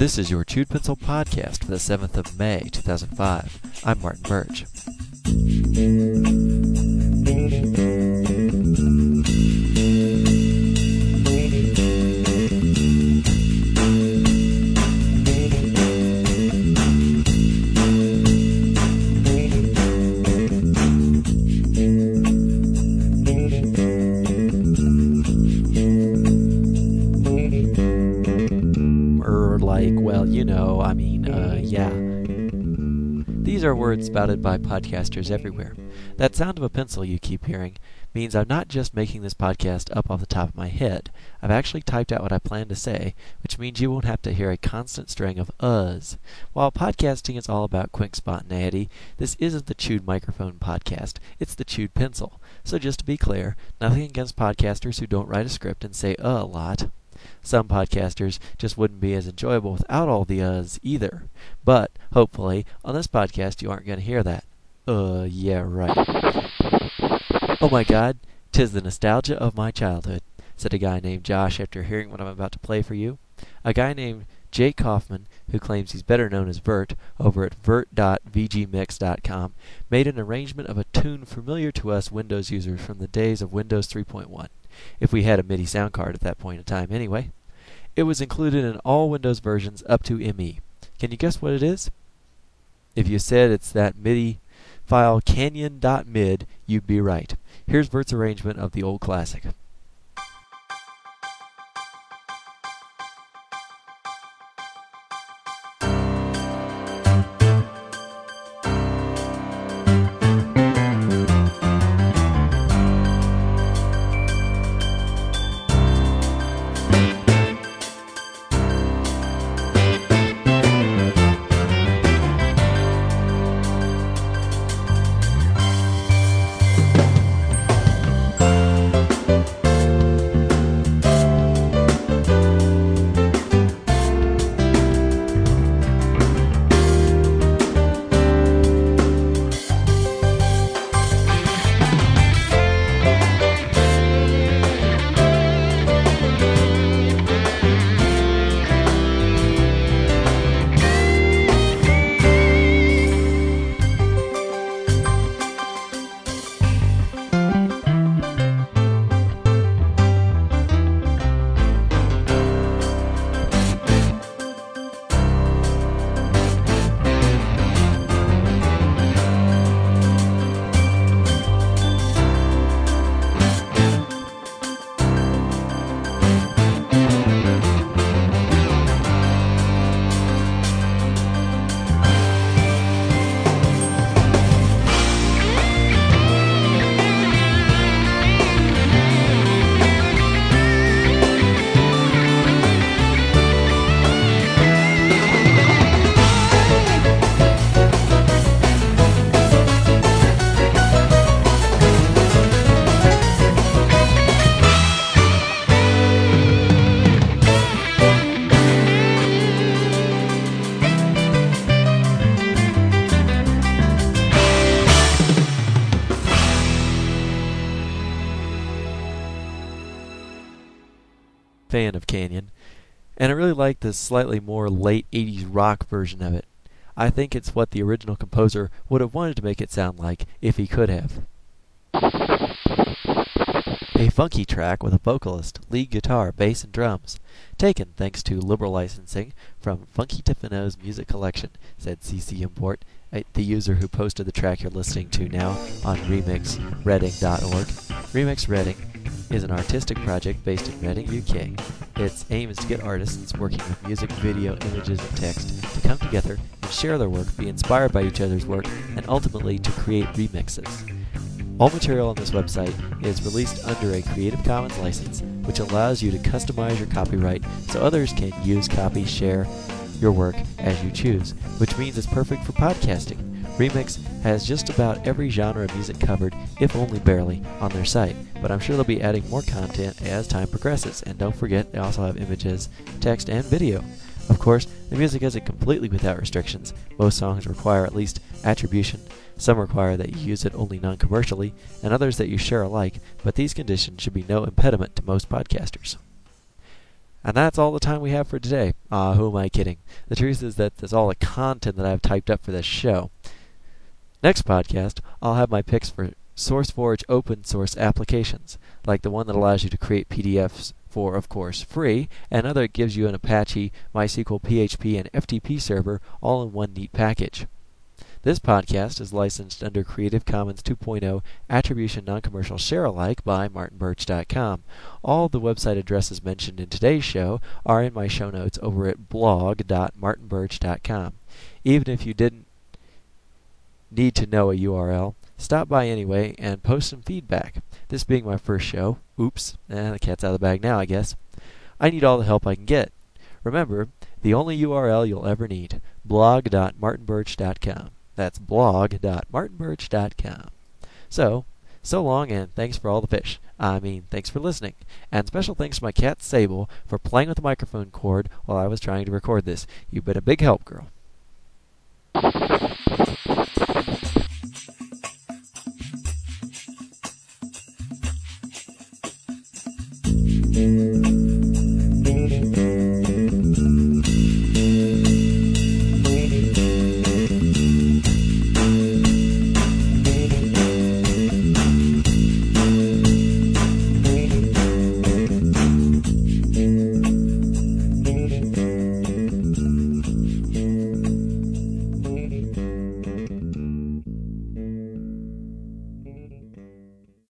This is your Chewed Pencil podcast for the 7th of May, 2005. I'm Martin Birch. These are words spouted by podcasters everywhere. That sound of a pencil you keep hearing means I'm not just making this podcast up off the top of my head. I've actually typed out what I plan to say, which means you won't have to hear a constant string of uhs. While podcasting is all about quick spontaneity, this isn't the Chewed Microphone podcast, it's the Chewed Pencil. So just to be clear, nothing against podcasters who don't write a script and say a lot. Some podcasters just wouldn't be as enjoyable without all the uhs either. But, hopefully, on this podcast you aren't going to hear that. Yeah, right. Oh my god, 'tis the nostalgia of my childhood, said a guy named Josh after hearing what I'm about to play for you. A guy named Jake Kaufman, who claims he's better known as Vert, over at vert.vgmix.com, made an arrangement of a tune familiar to us Windows users from the days of Windows 3.1. If we had a MIDI sound card at that point in time anyway. It was included in all Windows versions up to ME. Can you guess what it is? If you said it's that MIDI file canyon.mid, you'd be right. Here's Vert's arrangement of the old classic. Fan of Canyon, and I really like the slightly more late 80s rock version of it. I think it's what the original composer would have wanted to make it sound like if he could have. A funky track with a vocalist, lead guitar, bass, and drums. Taken thanks to liberal licensing from Funky Tifano's music collection, said CC Import, the user who posted the track you're listening to now on remixreading.org. Remix Reading is an artistic project based in Reading, UK. Its aim is to get artists working with music, video, images, and text to come together and share their work, be inspired by each other's work, and ultimately to create remixes. All material on this website is released under a Creative Commons license, which allows you to customize your copyright so others can use, copy, share your work as you choose, which means it's perfect for podcasting. Remix has just about every genre of music covered, if only barely, on their site, but I'm sure they'll be adding more content as time progresses, and don't forget they also have images, text, and video. Of course, the music isn't completely without restrictions. Most songs require at least attribution. Some require that you use it only non-commercially, and others that you share alike, but these conditions should be no impediment to most podcasters. And that's all the time we have for today. Who am I kidding? The truth is that that's all the content that I've typed up for this show. Next podcast, I'll have my picks for SourceForge open source applications, like the one that allows you to create PDFs for, of course, free, and another that gives you an Apache, MySQL, PHP, and FTP server all in one neat package. This podcast is licensed under Creative Commons 2.0 Attribution Non-Commercial Share-alike by martinbirch.com. All the website addresses mentioned in today's show are in my show notes over at blog.martinbirch.com. Even if you didn't need to know a URL, stop by anyway and post some feedback. This being my first show, oops, the cat's out of the bag now, I guess. I need all the help I can get. Remember, the only URL you'll ever need, blog.martinbirch.com. That's blog.martinbirch.com. So long, and thanks for all the fish. Thanks for listening. And special thanks to my cat Sable for playing with the microphone cord while I was trying to record this. You've been a big help, girl.